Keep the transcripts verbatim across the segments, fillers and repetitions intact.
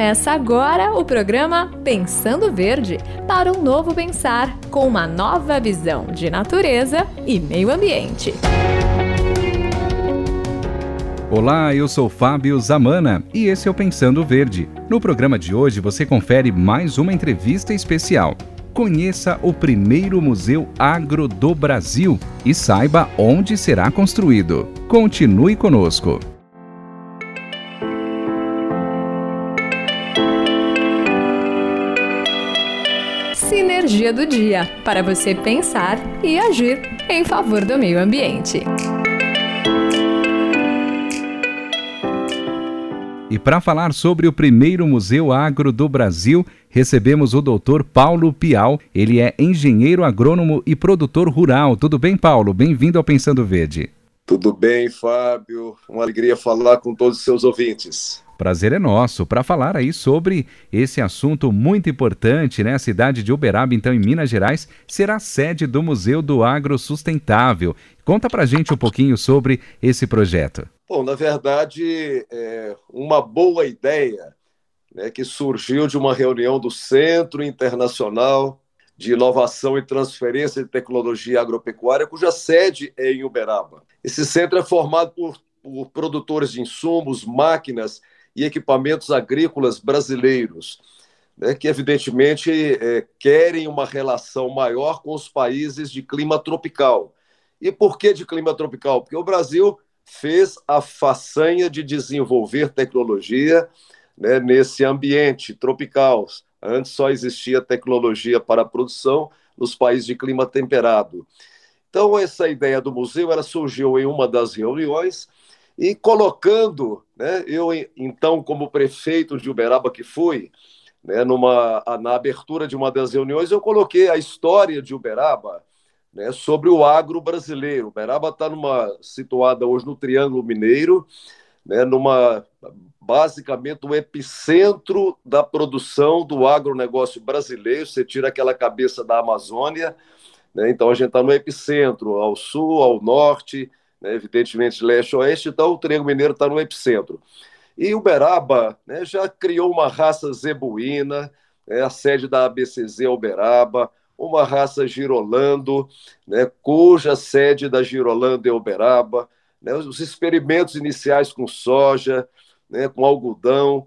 Começa agora o programa Pensando Verde, para um novo pensar, com uma nova visão de natureza e meio ambiente. Olá, eu sou Fábio Zamana e esse é o Pensando Verde. No programa de hoje você confere mais uma entrevista especial. Conheça o primeiro museu agro do Brasil e saiba onde será construído. Continue conosco. Sinergia do dia, para você pensar e agir em favor do meio ambiente. E para falar sobre o primeiro museu agro do Brasil, recebemos o doutor Paulo Pial. Ele é engenheiro agrônomo e produtor rural. Tudo bem, Paulo? Bem-vindo ao Pensando Verde. Tudo bem, Fábio. Uma alegria falar com todos os seus ouvintes. Prazer é nosso para falar aí sobre esse assunto muito importante, né? A cidade de Uberaba, então, em Minas Gerais, será sede do Museu do Agro Sustentável. Conta pra gente um pouquinho sobre esse projeto. Bom, na verdade, é uma boa ideia, né, que surgiu de uma reunião do Centro Internacional de Inovação e Transferência de Tecnologia Agropecuária, cuja sede é em Uberaba. Esse centro é formado por, por produtores de insumos, máquinas e equipamentos agrícolas brasileiros, né, que evidentemente é, querem uma relação maior com os países de clima tropical. E por que de clima tropical? Porque o Brasil fez a façanha de desenvolver tecnologia, né, nesse ambiente tropical. Antes só existia tecnologia para a produção nos países de clima temperado. Então, essa ideia do museu ela surgiu em uma das reuniões e colocando, né, eu, então, como prefeito de Uberaba que fui, né, numa, na abertura de uma das reuniões, eu coloquei a história de Uberaba, né, sobre o agro brasileiro. Uberaba está numa, situada hoje no Triângulo Mineiro, né, numa, basicamente o epicentro da produção do agronegócio brasileiro. Você tira aquela cabeça da Amazônia, né, então a gente está no epicentro, ao sul, ao norte, né, evidentemente leste e oeste, então o Triângulo Mineiro está no epicentro. E Uberaba, né, já criou uma raça zebuína, né, a sede da A B C Z é Uberaba, uma raça girolando, né, cuja sede da Girolando é Uberaba, né, os experimentos iniciais com soja, né, com algodão,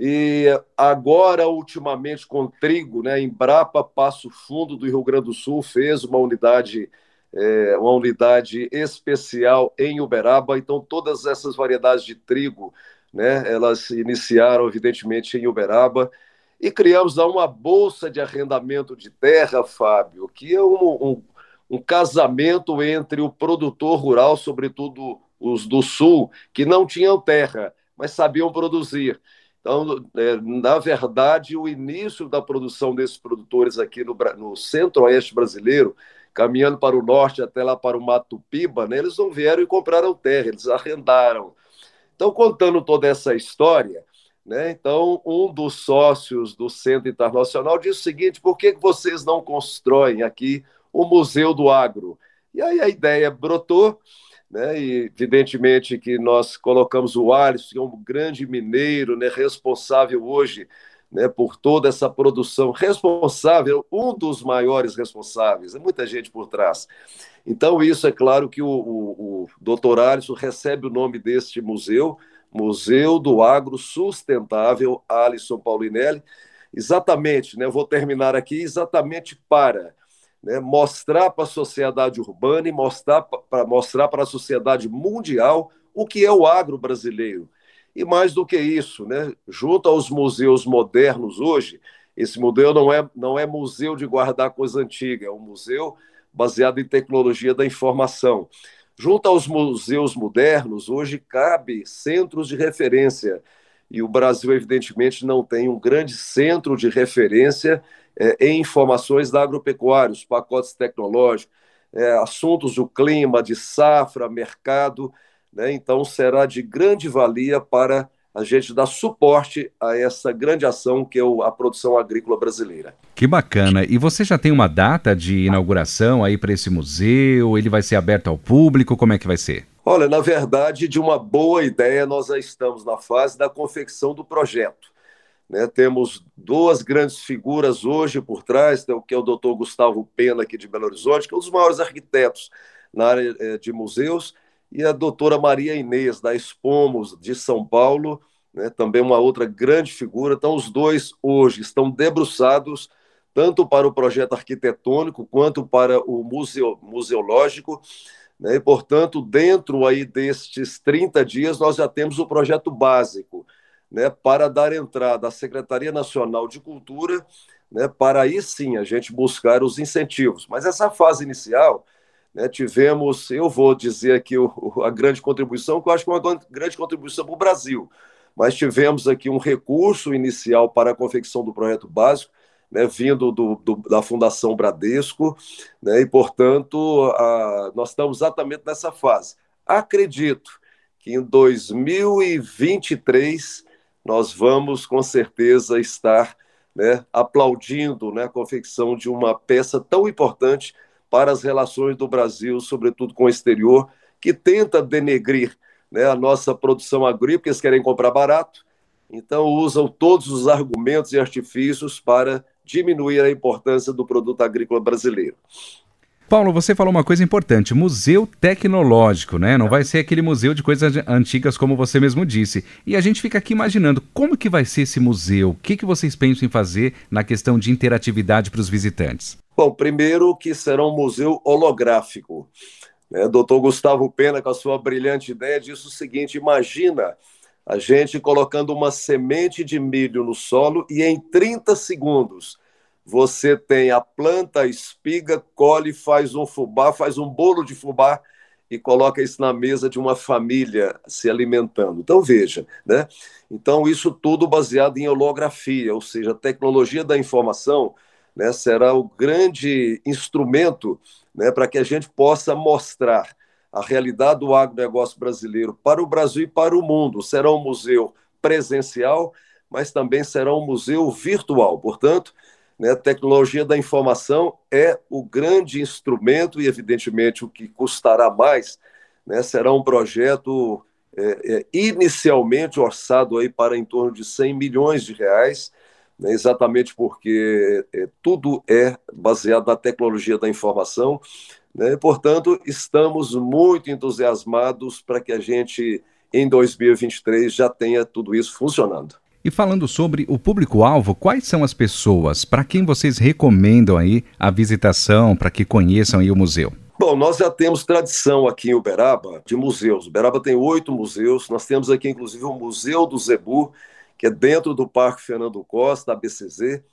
e agora, ultimamente, com trigo, né, Embrapa Passo Fundo do Rio Grande do Sul fez uma unidade, é, uma unidade especial em Uberaba, então todas essas variedades de trigo, né, elas iniciaram, evidentemente, em Uberaba, e criamos lá uma bolsa de arrendamento de terra, Fábio, que é um, um, um casamento entre o produtor rural, sobretudo os do sul, que não tinham terra, mas sabiam produzir. Então, é, na verdade, o início da produção desses produtores aqui no, no centro-oeste brasileiro, caminhando para o norte até lá para o Mato Piba, né, eles não vieram e compraram terra, eles arrendaram. Então, contando toda essa história, né, então, um dos sócios do Centro Internacional disse o seguinte: por que vocês não constroem aqui o Museu do Agro? E aí a ideia brotou, né, e evidentemente que nós colocamos o Alisson, que é um grande mineiro, né, responsável hoje, né, por toda essa produção, responsável, um dos maiores responsáveis, é muita gente por trás. Então, isso é claro que o, o, o doutor Alisson recebe o nome deste museu, Museu do Agro Sustentável, Alisson Paulinelli, exatamente, né, eu vou terminar aqui, exatamente para, né, mostrar para a sociedade urbana e mostrar para mostrar para a sociedade mundial o que é o agro brasileiro. E mais do que isso, né, junto aos museus modernos hoje, esse museu não é, não é museu de guardar coisa antiga, é um museu baseado em tecnologia da informação. Junto aos museus modernos, hoje cabe centros de referência, e o Brasil, evidentemente, não tem um grande centro de referência é, em informações da agropecuária, os pacotes tecnológicos, é, assuntos do clima, de safra, mercado, né? Então será de grande valia para a gente dar suporte a essa grande ação que é a produção agrícola brasileira. Que bacana. E você já tem uma data de inauguração aí para esse museu? Ele vai ser aberto ao público? Como é que vai ser? Olha, na verdade, de uma boa ideia, nós já estamos na fase da confecção do projeto. né? Temos duas grandes figuras hoje por trás, que é o doutor Gustavo Pena, aqui de Belo Horizonte, que é um dos maiores arquitetos na área de museus, e a doutora Maria Inês, da Expomos, de São Paulo, né? Também uma outra grande figura. Então, os dois hoje estão debruçados tanto para o projeto arquitetônico quanto para o museo, museológico, né? E, portanto, dentro aí destes trinta dias, nós já temos o projeto básico, né, para dar entrada à Secretaria Nacional de Cultura, né, para aí sim a gente buscar os incentivos. Mas essa fase inicial, né, tivemos, eu vou dizer aqui o, a grande contribuição, que eu acho que é uma grande contribuição para o Brasil, mas tivemos aqui um recurso inicial para a confecção do projeto básico, né, vindo do, do, da Fundação Bradesco, né, e, portanto, a, nós estamos exatamente nessa fase. Acredito que em dois mil e vinte e três nós vamos, com certeza, estar, né, aplaudindo, né, a confecção de uma peça tão importante para as relações do Brasil, sobretudo com o exterior, que tenta denegrir, né, a nossa produção agrícola, porque eles querem comprar barato, então usam todos os argumentos e artifícios para diminuir a importância do produto agrícola brasileiro. Paulo, você falou uma coisa importante, museu tecnológico, né? Não vai ser aquele museu de coisas antigas como você mesmo disse. E a gente fica aqui imaginando como que vai ser esse museu, o que, que vocês pensam em fazer na questão de interatividade para os visitantes? Bom, primeiro que será um museu holográfico, né? doutor Gustavo Pena, com a sua brilhante ideia, disse o seguinte: imagina a gente colocando uma semente de milho no solo e em trinta segundos você tem a planta, a espiga, colhe, faz um fubá, faz um bolo de fubá e coloca isso na mesa de uma família se alimentando. Então, veja, né? Então, isso tudo baseado em holografia, ou seja, a tecnologia da informação, né, será o grande instrumento, né, para que a gente possa mostrar a realidade do agronegócio brasileiro para o Brasil e para o mundo. Será um museu presencial, mas também será um museu virtual. Portanto, né, a tecnologia da informação é o grande instrumento e, evidentemente, o que custará mais, né, será um projeto é, é, inicialmente orçado aí para em torno de cem milhões de reais, né, exatamente porque é, tudo é baseado na tecnologia da informação, né, portanto, estamos muito entusiasmados para que a gente, em dois mil e vinte e três, já tenha tudo isso funcionando. E falando sobre o público-alvo, quais são as pessoas para quem vocês recomendam aí a visitação, para que conheçam aí o museu? Bom, nós já temos tradição aqui em Uberaba de museus. Uberaba tem oito museus. Nós temos aqui, inclusive, o Museu do Zebu, que é dentro do Parque Fernando Costa, A B C Z,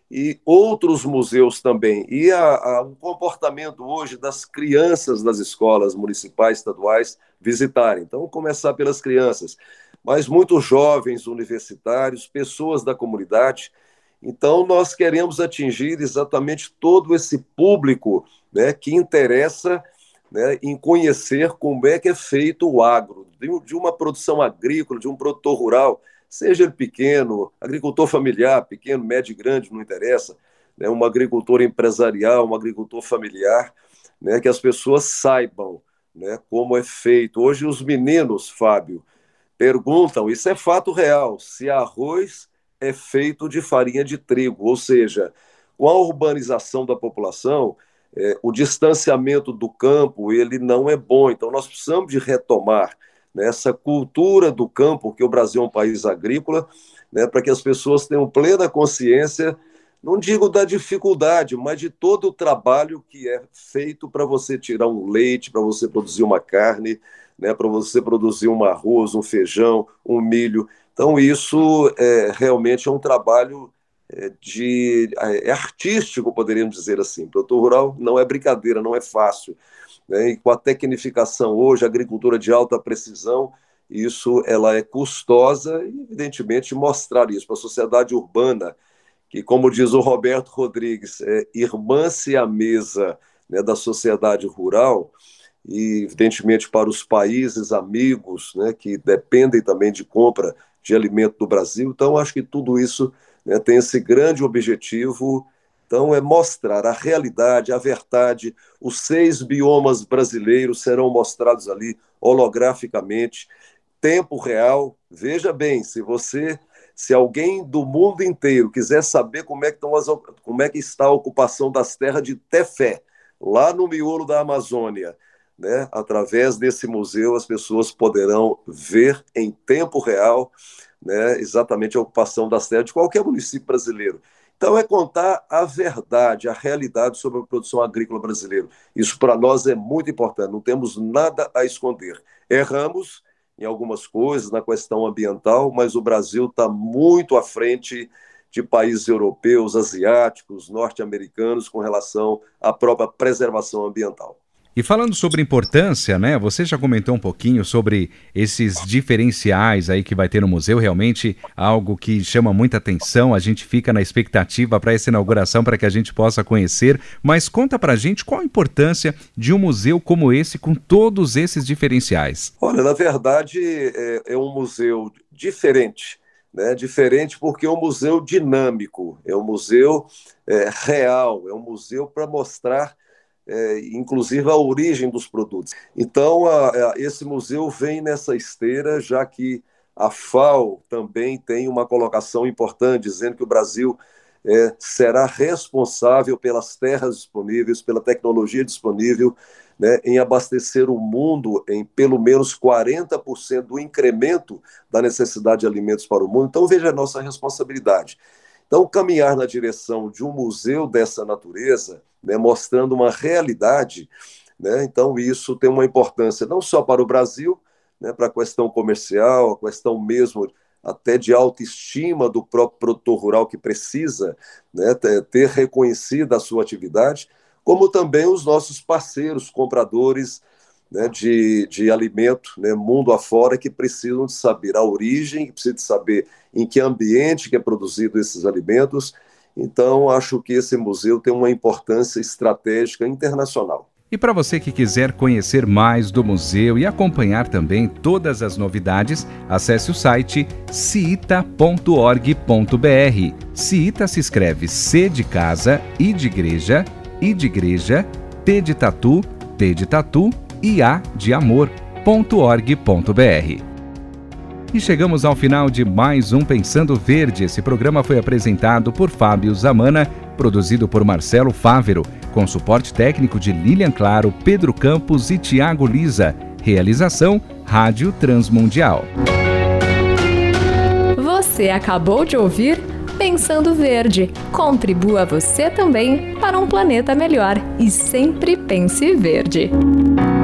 e outros museus também. E a, a, o comportamento hoje das crianças das escolas municipais, estaduais, visitarem. Então, vamos começar pelas crianças, mas muitos jovens universitários, pessoas da comunidade. Então, nós queremos atingir exatamente todo esse público, né, que interessa, né, em conhecer como é que é feito o agro, de uma produção agrícola, de um produtor rural, seja ele pequeno, agricultor familiar, pequeno, médio e grande, não interessa, né, um agricultor empresarial, um agricultor familiar, né, que as pessoas saibam, né, como é feito. Hoje os meninos, Fábio, perguntam, isso é fato real, se arroz é feito de farinha de trigo, ou seja, com a urbanização da população, é, o distanciamento do campo ele não é bom, então nós precisamos de retomar, né, essa cultura do campo, porque o Brasil é um país agrícola, né, para que as pessoas tenham plena consciência, não digo da dificuldade, mas de todo o trabalho que é feito para você tirar um leite, para você produzir uma carne, né, para você produzir um arroz, um feijão, um milho. Então, isso é, realmente é um trabalho é, de, é artístico, poderíamos dizer assim. O produtor rural não é brincadeira, não é fácil, né? E com a tecnificação hoje, a agricultura de alta precisão, isso ela é custosa e, evidentemente, mostrar isso para a sociedade urbana, que, como diz o Roberto Rodrigues, é irmã-se à mesa, né, da sociedade rural, e, evidentemente, para os países amigos, né, que dependem também de compra de alimento do Brasil. Então, acho que tudo isso, né, tem esse grande objetivo. Então, é mostrar a realidade, a verdade. Os seis biomas brasileiros serão mostrados ali holograficamente, tempo real. Veja bem, se você Se alguém do mundo inteiro quiser saber como é que, estão as, como é que está a ocupação das terras de Tefé, lá no miolo da Amazônia, né, através desse museu as pessoas poderão ver em tempo real, né, exatamente a ocupação das terras de qualquer município brasileiro. Então é contar a verdade, a realidade sobre a produção agrícola brasileira. Isso para nós é muito importante, não temos nada a esconder. Erramos em algumas coisas, na questão ambiental, mas o Brasil está muito à frente de países europeus, asiáticos, norte-americanos com relação à própria preservação ambiental. E falando sobre importância, né? Você já comentou um pouquinho sobre esses diferenciais aí que vai ter no museu, realmente algo que chama muita atenção, a gente fica na expectativa para essa inauguração para que a gente possa conhecer, mas conta pra gente qual a importância de um museu como esse com todos esses diferenciais. Olha, na verdade é, é um museu diferente, né? Diferente porque é um museu dinâmico, é um museu é, real, é um museu para mostrar É, inclusive a origem dos produtos. Então, a, a, esse museu vem nessa esteira, já que a FAO também tem uma colocação importante, dizendo que o Brasil é, será responsável pelas terras disponíveis, pela tecnologia disponível, né, em abastecer o mundo em pelo menos quarenta por cento do incremento da necessidade de alimentos para o mundo. Então, veja a nossa responsabilidade. Então, caminhar na direção de um museu dessa natureza, né, mostrando uma realidade, né, então isso tem uma importância não só para o Brasil, né, para a questão comercial, a questão mesmo até de autoestima do próprio produtor rural que precisa, né, ter reconhecido a sua atividade, como também os nossos parceiros compradores, né, de, de alimento, né, mundo afora, que precisam de saber a origem, que precisam de saber em que ambiente que é produzido esses alimentos. Então, acho que esse museu tem uma importância estratégica internacional. E para você que quiser conhecer mais do museu e acompanhar também todas as novidades, acesse o site ciita ponto org ponto br. Ciita se escreve C de casa, I de igreja, I de igreja, T de tatu, T de tatu e A de amor, .org.br. E chegamos ao final de mais um Pensando Verde. Esse programa foi apresentado por Fábio Zamana, produzido por Marcelo Fávero, com suporte técnico de Lilian Claro, Pedro Campos e Tiago Lisa. Realização Rádio Transmundial. Você acabou de ouvir Pensando Verde. Contribua você também para um planeta melhor e sempre pense verde.